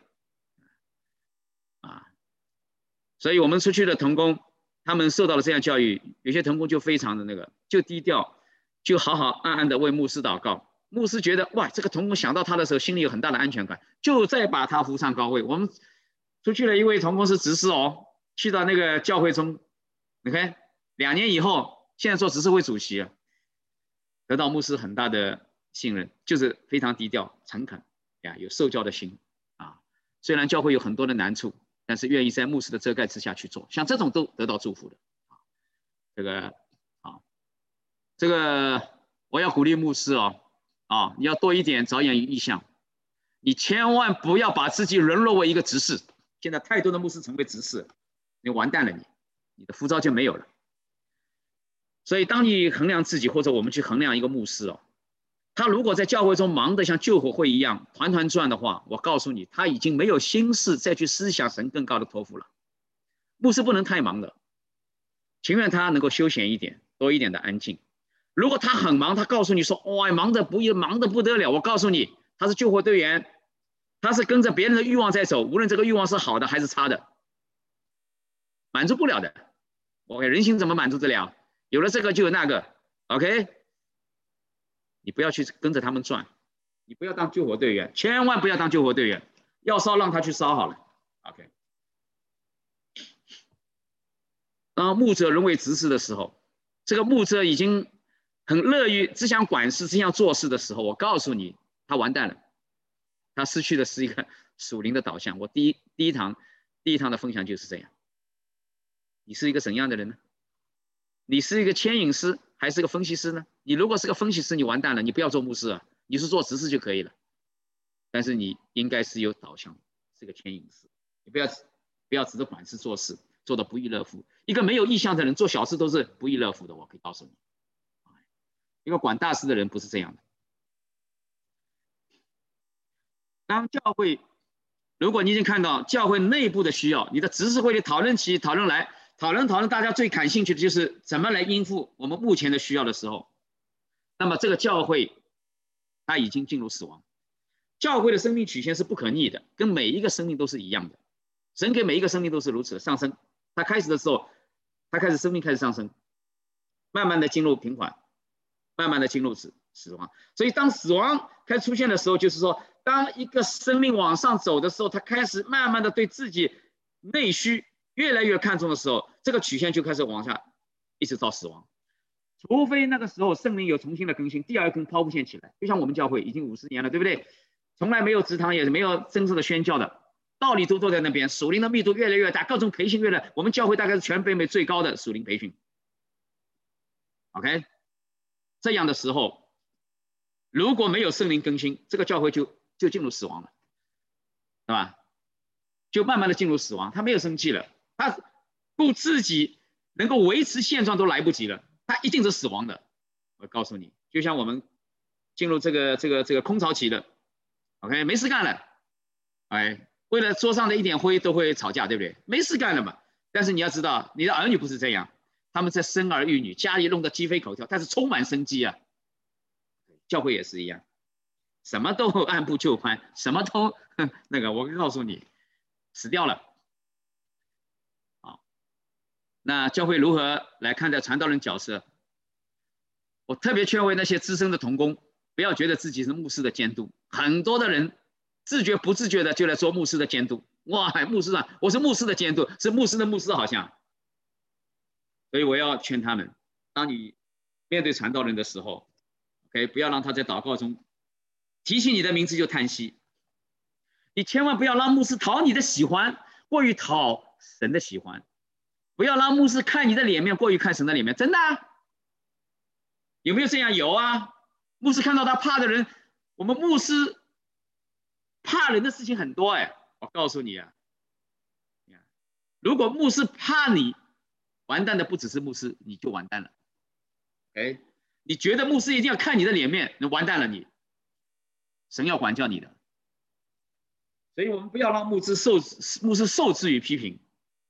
啊。所以我们出去的同工，他们受到了这样教育，有些同工就非常的那个，就低调，就好好暗暗的为牧师祷告。牧师觉得哇，这个同工想到他的时候，心里有很大的安全感，就再把他扶上高位。我们出去了一位同工是执事哦，去到那个教会中，你看两年以后，现在做执事会主席了。得到牧师很大的信任，就是非常低调、诚恳呀，有受教的心啊。虽然教会有很多的难处，但是愿意在牧师的遮盖之下去做，像这种都得到祝福的。这个啊，这个我要鼓励牧师哦，啊，你要多一点着眼于意向，你千万不要把自己沦落为一个执事。现在太多的牧师成为执事，你完蛋了你，你的呼召就没有了。所以当你衡量自己，或者我们去衡量一个牧师哦，他如果在教会中忙得像救火会一样团团转的话，我告诉你，他已经没有心思再去思想神更高的托付了。牧师不能太忙的，情愿他能够休闲一点，多一点的安静。如果他很忙，他告诉你说，哇，忙得不忙得不得了，我告诉你，他是救火队员，他是跟着别人的欲望在走，无论这个欲望是好的还是差的，满足不了的。我人心怎么满足得了？有了这个就有那个 ，OK？ 你不要去跟着他们转，你不要当救火队员，千万不要当救火队员，要烧让他去烧好了 ，OK？ 当牧者沦为执事的时候，这个牧者已经很乐于只想管事、只想做事的时候，我告诉你，他完蛋了，他失去的是一个属灵的导向。我第一第一堂第一堂的分享就是这样。你是一个怎样的人呢？你是一个牵引师还是个分析师呢？你如果是个分析师，你完蛋了，你不要做牧师啊，你是做执事就可以了。但是你应该是有导向，是个牵引师，你不要不要只是管事做事，做的不亦乐乎。一个没有意向的人做小事都是不亦乐乎的，我可以告诉你。一个管大事的人不是这样的。当教会，如果你已经看到教会内部的需要，你的执事会里讨论起讨论来。讨论讨论，大家最感兴趣的就是怎么来应付我们目前的需要的时候，那么这个教会它已经进入死亡。教会的生命曲线是不可逆的，跟每一个生命都是一样的。神给每一个生命都是如此的上升。它开始的时候，它开始生命开始上升，慢慢的进入平缓，慢慢的进入死死亡。所以当死亡开始出现的时候，就是说，当一个生命往上走的时候，它开始慢慢的对自己内需越来越看重的时候，这个曲线就开始往下，一直到死亡。除非那个时候圣灵有重新的更新，第二根抛物线起来，就像我们教会已经五十年了，对不对？从来没有职堂，也没有真正的宣教的，道理都坐在那边，属灵的密度越来越大，各种培训越来，我们教会大概是全北美最高的属灵培训。OK， 这样的时候，如果没有圣灵更新，这个教会就就进入死亡了，对吧？就慢慢的进入死亡，他没有生气了。他顾自己能够维持现状都来不及了，他一定是死亡的。我告诉你，就像我们进入这个这个这个空巢期了 ，OK， 没事干了，哎，为了桌上的一点灰都会吵架，对不对？没事干了嘛。但是你要知道，你的儿女不是这样，他们在生儿育女，家里弄得鸡飞狗跳，但是充满生机啊。教会也是一样，什么都按部就班，什么都那个，我告诉你，死掉了。那教会如何来看待传道人角色？我特别劝慰那些资深的同工，不要觉得自己是牧师的监督。很多的人自觉不自觉的就来做牧师的监督。哇，牧师啊，我是牧师的监督，是牧师的牧师好像。所以我要劝他们，当你面对传道人的时候 ，OK， 不要让他在祷告中提起你的名字就叹息。你千万不要让牧师讨你的喜欢，过于讨神的喜欢。不要让牧师看你的脸面过于看神的脸面，真的、啊。 有没有这样？有啊。牧师看到他怕的人，我们牧师怕人的事情很多哎。我告诉你啊，如果牧师怕你，完蛋的不只是牧师，你就完蛋了。哎，你觉得牧师一定要看你的脸面，那完蛋了你，神要管教你的。所以我们不要让牧师受牧师受制于批评，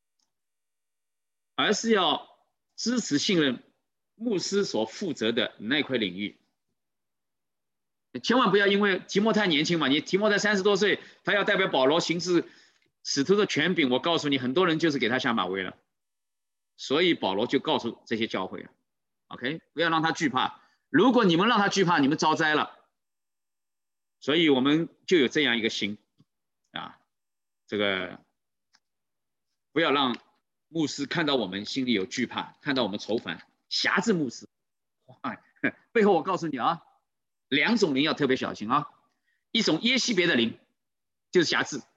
而是要支持信任牧师所负责的那块领域。千万不要因为提摩太年轻嘛，你提摩太三十多岁，他要代表保罗行使使徒的权柄，我告诉你，很多人就是给他下马威了。所以保罗就告诉这些教会了 ，OK， 不要让他惧怕。如果你们让他惧怕，你们遭灾了。所以我们就有这样一个心啊，这个不要让牧师看到我们心里有惧怕，看到我们愁烦，辖制牧师。哎，背后我告诉你啊，两种灵要特别小心啊，一种耶西别的灵就是辖制，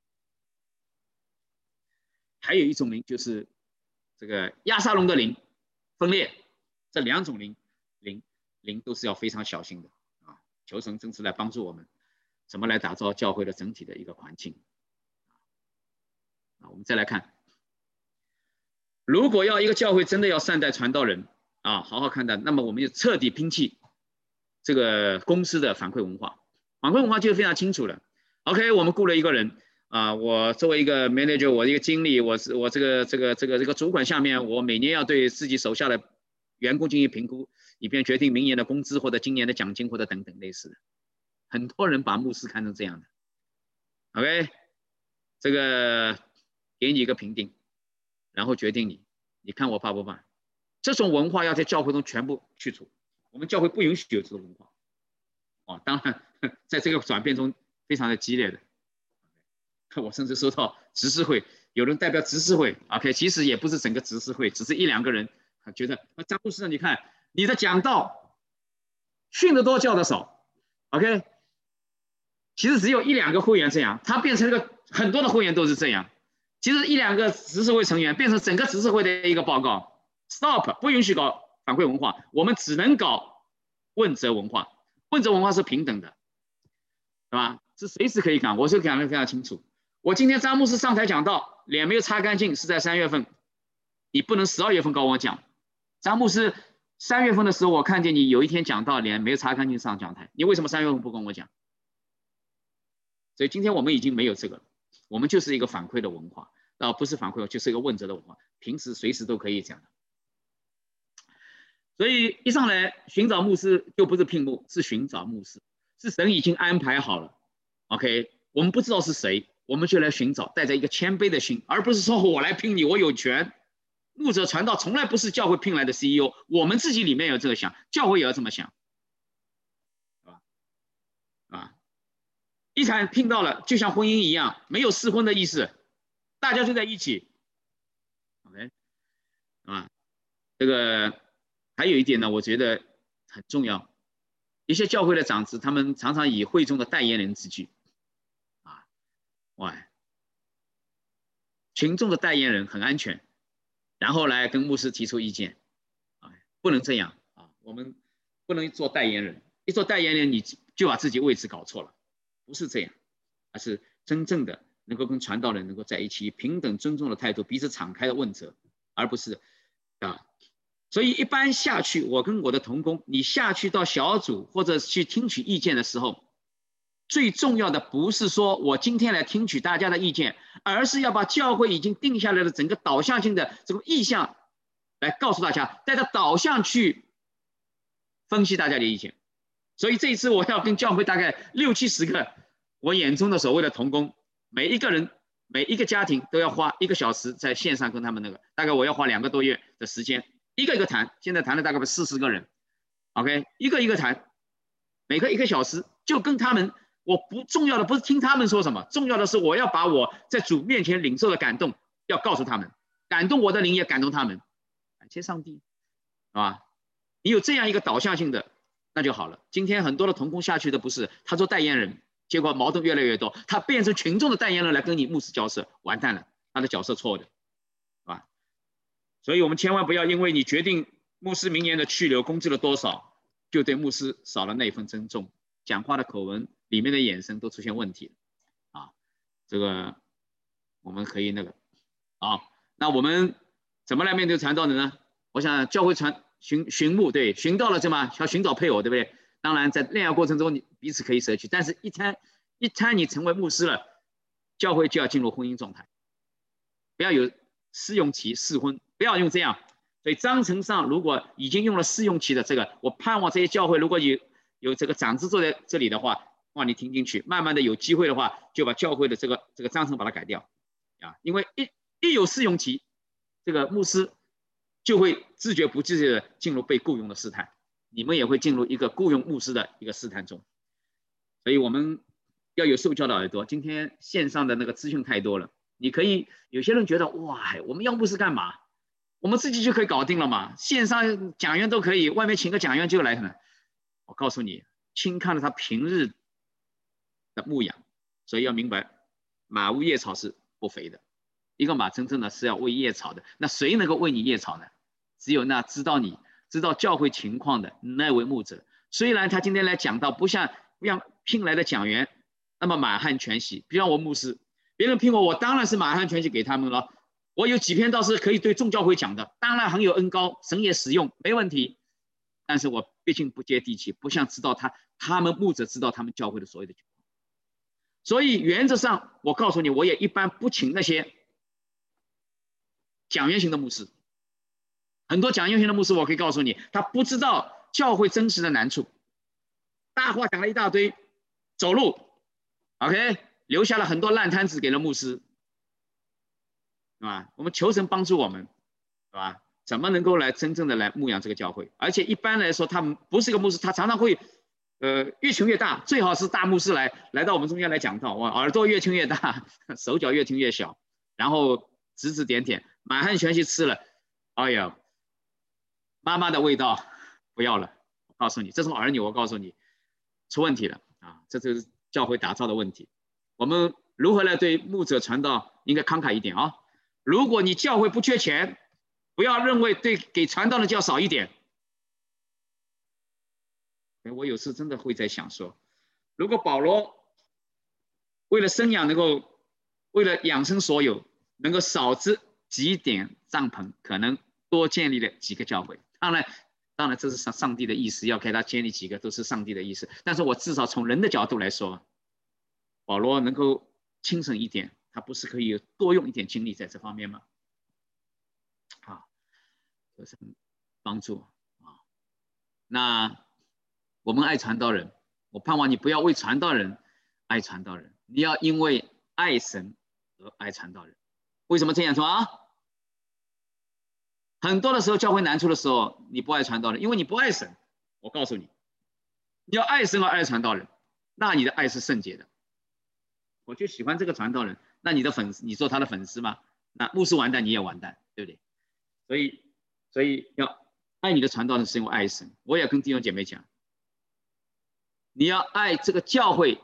还有一种灵就是这个亚撒龙的灵分裂，这两种灵灵灵都是要非常小心的啊！求神真是来帮助我们，怎么来打造教会的整体的一个环境啊！我们再来看，如果要一个教会真的要善待传道人啊，好好看待，那么我们就彻底摒弃这个公司的反馈文化。反馈文化就非常清楚了。OK， 我们雇了一个人。啊，我作为一个 manager， 我一个经理，我是我这个这个这个这个主管下面，我每年要对自己手下的员工进行评估，以便决定明年的工资或者今年的奖金或者等等类似的。很多人把牧师看成这样的 ，OK， 这个给你一个评定，然后决定你，你看我怕不怕？这种文化要在教会中全部去除，我们教会不允许有这种文化。哦，当然，在这个转变中非常的激烈的。我甚至收到执事会，有人代表执事会 ，OK， 其实也不是整个执事会，只是一两个人觉得，张牧师，你看你的讲道训得多教得少 ，OK， 其实只有一两个会员这样，他变成了个很多的会员都是这样，其实一两个执事会成员变成整个执事会的一个报告 ，stop， 不允许搞反馈文化，我们只能搞问责文化，问责文化是平等的，对吧？是随时可以讲，我是讲得非常清楚。我今天张牧师上台讲道，脸没有擦干净，是在三月份，你不能十二月份跟我讲。张牧师三月份的时候，我看见你有一天讲道，脸没有擦干净上讲台，你为什么三月份不跟我讲？所以今天我们已经没有这个了，我们就是一个反馈的文化，啊，不是反馈，就是一个问责的文化，平时随时都可以讲的。所以一上来寻找牧师就不是聘牧，是寻找牧师，是神已经安排好了。OK， 我们不知道是谁。我们就来寻找，带着一个谦卑的心，而不是说我来聘你，我有权。牧者传道从来不是教会聘来的 C E O， 我们自己里面有这个想，教会也要这么想，是吧？啊，一旦聘到了，就像婚姻一样，没有试婚的意思，大家就在一起。OK， 啊，这个还有一点呢，我觉得很重要，一些教会的长子，他们常常以会中的代言人自居。哇，群众的代言人很安全，然后来跟牧师提出意见，啊，不能这样啊，我们不能做代言人，一做代言人你就把自己位置搞错了，不是这样，而是真正的能够跟传道人能够在一起，平等尊重的态度，彼此敞开的问责，而不是啊，所以一般下去，我跟我的同工，你下去到小组或者去听取意见的时候。最重要的不是说我今天来听取大家的意见，而是要把教会已经定下来的整个导向性的这个意向来告诉大家，带着导向去分析大家的意见。所以这一次我要跟教会大概六七十个我眼中的所谓的同工，每一个人每一个家庭都要花一个小时在线上跟他们那个，大概我要花两个多月的时间，一个一个谈，现在谈了大概四十个人 ，OK， 一个一个谈，每个一个小时就跟他们。我不重要的不是听他们说什么，重要的是我要把我在主面前领受的感动要告诉他们，感动我的灵也感动他们，感谢上帝，是吧？你有这样一个导向性的，那就好了。今天很多的同工下去的不是他做代言人，结果矛盾越来越多，他变成群众的代言人来跟你牧师交涉，完蛋了，他的角色错的，是吧？所以我们千万不要因为你决定牧师明年的去留工资了多少， 就对牧师少了那份尊重，讲话的口吻、里面的眼神都出现问题了啊。这个我们可以那个啊，那我们怎么来面对传道人呢？我想教会传寻寻牧，对，寻到了对吗？要寻找配偶，对不对？当然，在恋爱过程中，你彼此可以舍去，但是一旦一旦你成为牧师了，教会就要进入婚姻状态，不要有试用期试婚，不要用这样。所以章程上如果已经用了试用期的这个，我盼望这些教会如果有有这个长子坐在这里的话，让你听进去，慢慢的有机会的话，就把教会的这个这个章程把它改掉啊，因为一一有试用期，这个牧师就会自觉不自觉的进入被雇佣的试探，你们也会进入一个雇佣牧师的一个试探中，所以我们要有受教的耳朵。今天线上的那个资讯太多了，你可以有些人觉得哇，我们要牧师干嘛？我们自己就可以搞定了嘛，线上讲员都可以，外面请个讲员就来了。我告诉你，轻看了他平日的牧养，所以要明白，马无夜草是不肥的。一个马真正的是要喂夜草的，那谁能够喂你夜草呢？只有那知道你知道教会情况的那位牧者。虽然他今天来讲到不像不像聘来的讲员那么满汉全席，比方我牧师，别人聘我，我当然是满汉全席给他们了。我有几篇倒是可以对众教会讲的，当然很有恩高，神也使用，没问题。但是我毕竟不接地气，不像知道他他们牧者知道他们教会的所有的情况。所以原则上，我告诉你，我也一般不请那些讲员型的牧师。很多讲员型的牧师，我可以告诉你，他不知道教会真实的难处，大话讲了一大堆，走路 ，OK， 留下了很多烂摊子给了牧师。是吧？我们求神帮助我们，是吧？怎么能够来真正的来牧养这个教会？而且一般来说，他们不是个牧师，他常常会，呃，越听越大，最好是大牧师来来到我们中间来讲道，哇，耳朵越听越大，手脚越听越小，然后指指点点，满汉全席吃了，哎呀，妈妈的味道不要了，我告诉你，这种儿女，我告诉你，出问题了啊！这就是教会打造的问题。我们如何来对牧者传道，应该慷慨一点啊！如果你教会不缺钱，不要认为对给传道的就要少一点。我有时真的会在想说，如果保罗为了生养能够，为了养生所有，能够少置几点帐篷，可能多建立了几个教会。当然，当然这是上上帝的意思，要给他建立几个都是上帝的意思。但是我至少从人的角度来说，保罗能够轻省一点。他不是可以多用一点精力在这方面吗？啊，这是帮助啊。那我们爱传道人，我盼望你不要为传道人爱传道人，你要因为爱神而爱传道人。为什么这样说啊？很多的时候教会难处的时候，你不爱传道人，因为你不爱神。我告诉你，你要爱神而爱传道人，那你的爱是圣洁的。我就喜欢这个传道人。那你的粉丝，你做他的粉丝吗？那牧师完蛋，你也完蛋，对不对？所以，所以要爱你的传道人是因为爱神。我也跟弟兄姐妹讲，你要爱这个教会，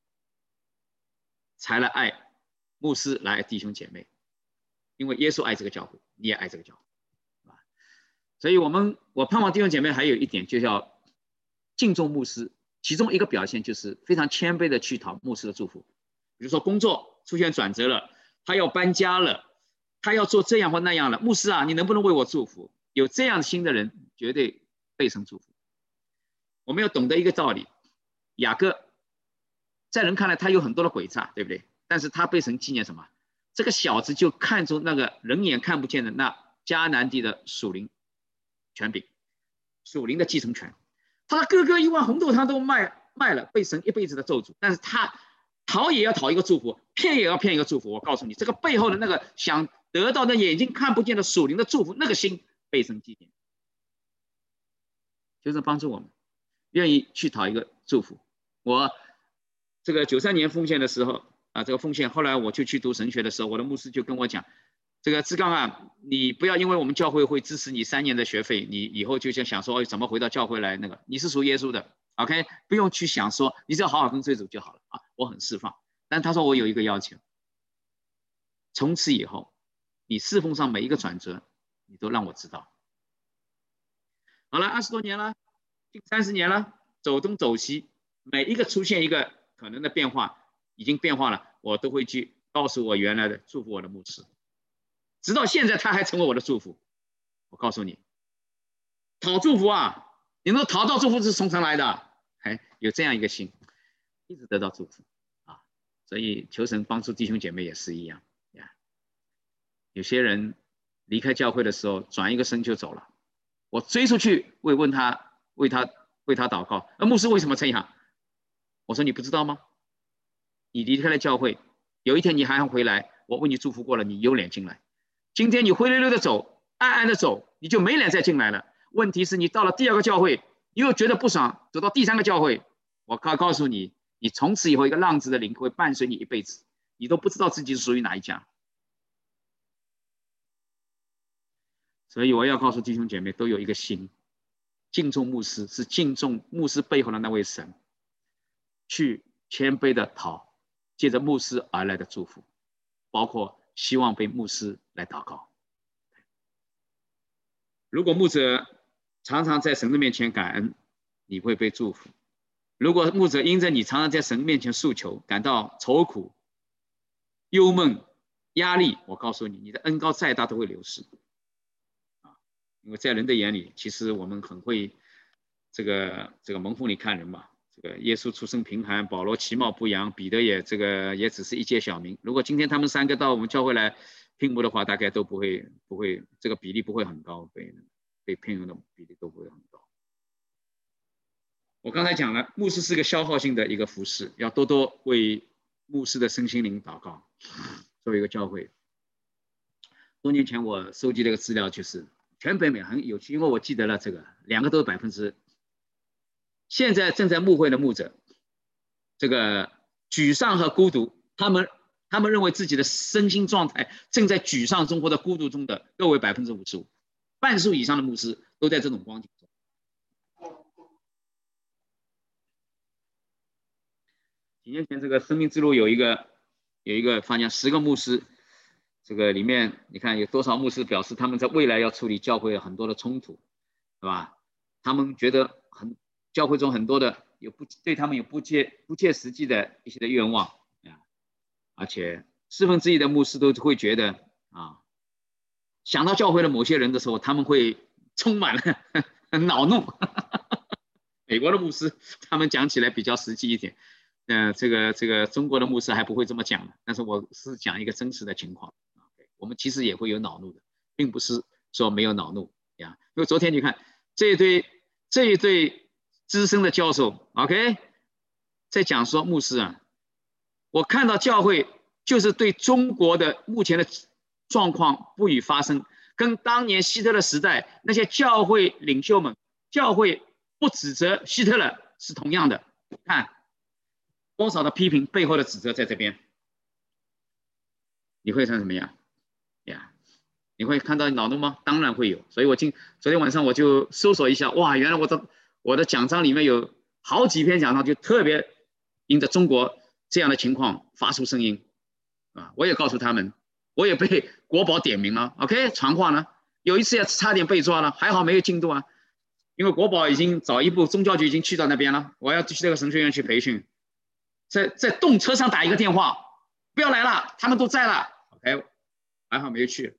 才来爱牧师，来爱弟兄姐妹。因为耶稣爱这个教会，你也爱这个教会，是吧？所以我们我盼望弟兄姐妹还有一点，就要敬重牧师。其中一个表现就是非常谦卑的去讨牧师的祝福，比如说工作出现转折了，他要搬家了，他要做这样或那样了，牧师啊，你能不能为我祝福？有这样心的人，绝对被神祝福。我们要懂得一个道理，雅各在人看来他有很多的诡诈，对不对？但是他被神纪念什么？这个小子就看出那个人眼看不见的那迦南地的属灵权柄，属灵的继承权。他的哥哥一碗红豆汤都卖卖了，被神一辈子的咒诅，但是他讨也要讨一个祝福，骗也要骗一个祝福。我告诉你，这个背后的那个想得到的眼睛看不见的属灵的祝福，那个心被神纪念，就是帮助我们愿意去讨一个祝福。我这个九三年奉献的时候啊，这个奉献后来我就去读神学的时候，我的牧师就跟我讲，这个志刚啊，你不要因为我们教会会支持你三年的学费，你以后就想想说，哎，怎么回到教会来那个？你是属耶稣的 ，OK， 不用去想说，你只要好好跟随主就好了啊。我很释放，但他说我有一个要求，从此以后，你侍奉上每一个转折，你都让我知道。好了，二十多年了， 近三十年了，走东走西，每一个出现一个可能的变化，已经变化了，我都会去告诉我原来的祝福我的牧师，直到现在他还成为我的祝福。我告诉你，讨祝福啊，你能讨到祝福是从神来的，哎，有这样一个心，一直得到祝福啊。所以求神帮助弟兄姐妹也是一样呀。有些人离开教会的时候，转一个身就走了，我追出去为问他为他为他祷告，而牧师为什么这样？我说你不知道吗？你离开了教会，有一天你还要回来，我为你祝福过了，你有脸进来。今天你灰溜溜的走，暗暗的走，你就没脸再进来了。问题是你到了第二个教会，你又觉得不爽，走到第三个教会，我告告诉你，你从此以后一个浪子的灵会伴随你一辈子，你都不知道自己是属于哪一家。所以我要告诉弟兄姐妹，都有一个心，敬重牧师是敬重牧师背后的那位神，去谦卑的讨借着牧师而来的祝福，包括希望被牧师来祷告。如果牧者常常在神的面前感恩，你会被祝福；如果牧者因着你常常在神面前诉求，感到愁苦、忧闷、压力，我告诉你，你的恩膏再大都会流失。因为在人的眼里，其实我们很会这个这个蒙风里看人嘛。这个耶稣出身贫寒，保罗其貌不扬，彼得也这个也只是一介小民。如果今天他们三个到我们教会来聘牧的话，大概都不会不会这个比例不会很高，被被聘用的比例都不会很高。我刚才讲了，牧师是个消耗性的一个服事，要多多为牧师的身心灵祷告。作为一个教会，多年前我收集了一个资料，就是全北美很有趣，因为我记得了这个两个都是百分之，现在正在牧会的牧者，这个沮丧和孤独，他们他们认为自己的身心状态正在沮丧中或者孤独中的各为百分之五十五，半数以上的牧师都在这种光景中。几年前这个生命之路有一个有一个发现十个牧师。这个里面你看有多少牧师表示他们在未来要处理教会很多的冲突，对吧？他们觉得很教会中很多的有不对他们有不切不切实际的一些的愿望啊，而且四分之一的牧师都会觉得啊，想到教会的某些人的时候，他们会充满了恼怒。美国的牧师他们讲起来比较实际一点，呃，这个这个中国的牧师还不会这么讲的，但是我是讲一个真实的情况。我们其实也会有恼怒的，并不是说没有恼怒呀。因为昨天你看这一对这一对资深的教授 ，OK， 在讲说牧师啊，我看到教会就是对中国的目前的状况不予发声，跟当年希特勒时代那些教会领袖们，教会不指责希特勒是同样的。看多少的批评背后的指责在这边，你会看什么样？呀，你会看到恼怒吗？当然会有。所以我今昨天晚上我就搜索一下，哇，原来我的我的讲章里面有好几篇讲章就特别因着中国这样的情况发出声音啊！我也告诉他们，我也被国保点名了 ，OK， 传话呢，有一次也差点被抓了，还好没有进度啊，因为国保已经早一步，宗教局已经去到那边了，我要去这个神学院去培训，在在动车上打一个电话，不要来了，他们都在了 ，OK。还好没有去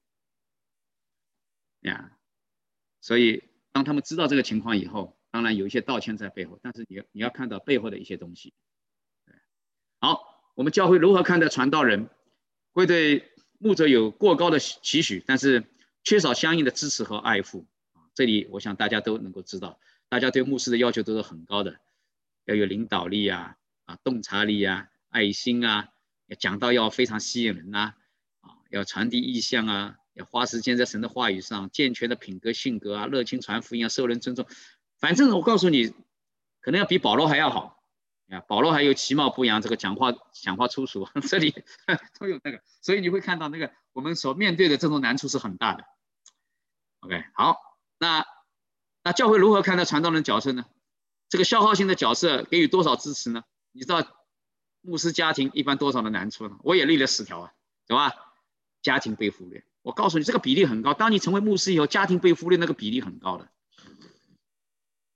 呀，所以当他们知道这个情况以后，当然有一些道歉在背后，但是你要你要看到背后的一些东西。好，我们教会如何看待传道人？会对牧者有过高的期许，但是缺少相应的支持和爱护。这里我想大家都能够知道，大家对牧师的要求都是很高的，要有领导力啊，啊，洞察力啊，爱心啊，讲道要非常吸引人啊。要传递意象啊，要花时间在神的话语上，健全的品格性格啊，热情传福音啊，受人尊重。反正我告诉你，可能要比保罗还要好啊。保罗还有其貌不扬，这个讲话讲话粗俗，这里都有那个，所以你会看到那个我们所面对的这种难处是很大的。OK， 好，那那教会如何看待传道人角色呢？这个消耗性的角色给予多少支持呢？你知道牧师家庭一般多少的难处呢？我也列了十条啊，对吧？家庭被忽略，我告诉你，这个比例很高。当你成为牧师以后，家庭被忽略那个比例很高的。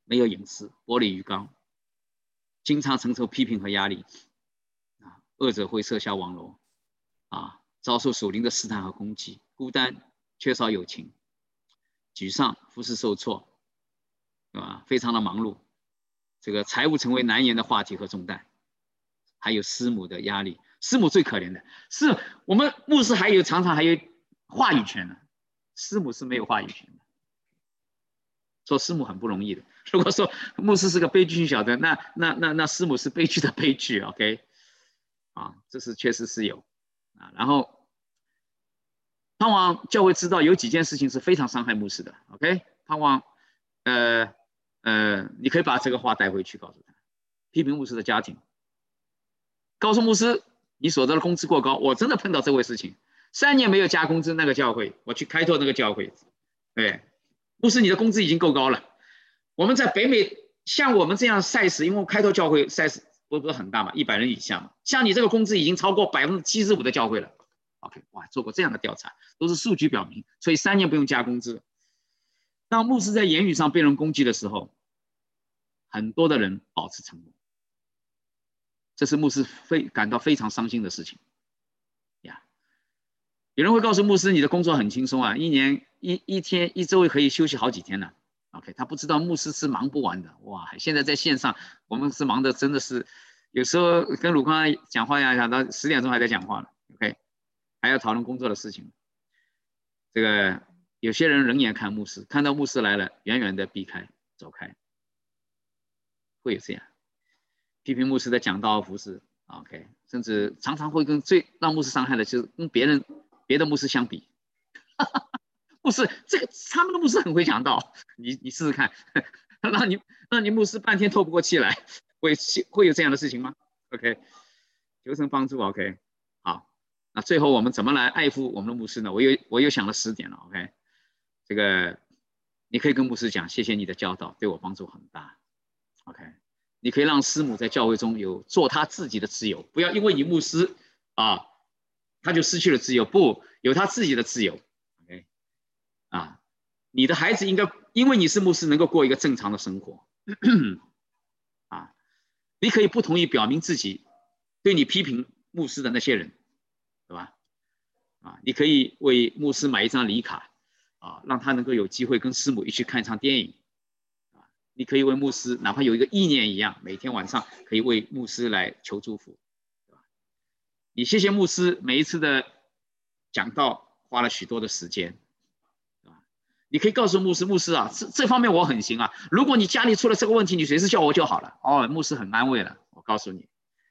没有隐私，玻璃鱼缸，经常承受批评和压力，啊，恶者会设下网罗，啊，遭受属灵的试探和攻击，孤单，缺少友情，沮丧，服侍受挫，对吧？非常的忙碌，这个财务成为难言的话题和重担，还有师母的压力，师母最可怜的，是我们牧师还有常常还有话语权呢，师母是没有话语权的。做师母很不容易的。如果说牧师是个悲剧性小的，那那那那师母是悲剧的悲剧 ，OK， 啊，这是确实是有啊。然后，盼望教会知道有几件事情是非常伤害牧师的 ，OK， 盼望呃呃，你可以把这个话带回去告诉他，批评牧师的家庭，告诉牧师你所得的工资过高，我真的碰到这位事情，三年没有加工资，那个教会我去开拓那个教会，对。牧师，你的工资已经够高了。我们在北美，像我们这样赛事，因为开拓教会赛事不是很大嘛，一百人以下嘛。像你这个工资已经超过百分之七十五的教会了。OK， 哇，做过这样的调查，都是数据表明，所以三年不用加工资。当牧师在言语上被人攻击的时候，很多的人保持沉默，这是牧师非感到非常伤心的事情。呀，有人会告诉牧师，你的工作很轻松啊，一年。一一天一周可以休息好几天呢 ，OK， 他不知道牧师是忙不完的，哇！现在在线上，我们是忙的，真的是有时候跟鲁康讲话呀，讲到十点钟还在讲话呢 ，OK， 还要讨论工作的事情。这个有些人冷眼看牧师，看到牧师来了，远远的避开走开，会有这样批评牧师的讲道服饰 ，OK， 甚至常常会跟最让牧师伤害的就是跟别人别的牧师相比。牧师，这个他们的牧师很会讲道，你你试试看，让你让你牧师半天透不过气来，会会有这样的事情吗 ？OK， 求神帮助 ，OK， 好，那最后我们怎么来爱护我们的牧师呢？我又我又想了十点了 ，OK， 这个你可以跟牧师讲，谢谢你的教导，对我帮助很大 ，OK， 你可以让师母在教会中有做他自己的自由，不要因为你牧师啊，他就失去了自由，不，有他自己的自由。啊，你的孩子应该因为你是牧师，能够过一个正常的生活。啊，你可以不同意表明自己对你批评牧师的那些人，对吧？啊，你可以为牧师买一张礼卡，啊，让他能够有机会跟师母一起看一场电影。啊，你可以为牧师，哪怕有一个意念一样，每天晚上可以为牧师来求祝福，对吧？你谢谢牧师每一次的讲道花了许多的时间。你可以告诉牧师，牧师啊，这这方面我很行啊。如果你家里出了这个问题，你随时叫我就好了。哦，牧师很安慰了。我告诉你，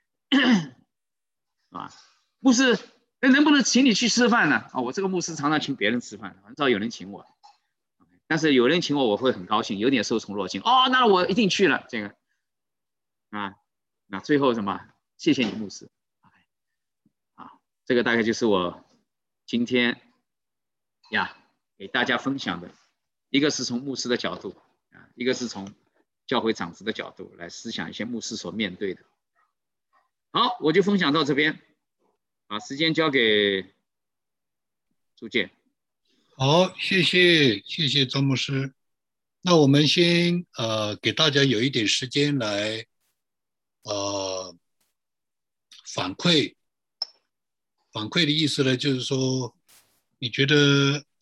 啊，牧师，能不能请你去吃饭呢？啊、哦，我这个牧师常常请别人吃饭，很少有人请我。但是有人请我，我会很高兴，有点受宠若惊。哦，那我一定去了。这个，啊，那最后什么？谢谢你，牧师。啊，这个大概就是我今天呀。给大家分享的，一个是从牧师的角度啊，一个是从教会长子的角度来思想一些牧师所面对的。好，我就分享到这边，把时间交给朱建。 好，谢谢谢谢张牧师。那我们先呃给大家有一点时间来呃反馈，反馈的意思呢，就是说你觉得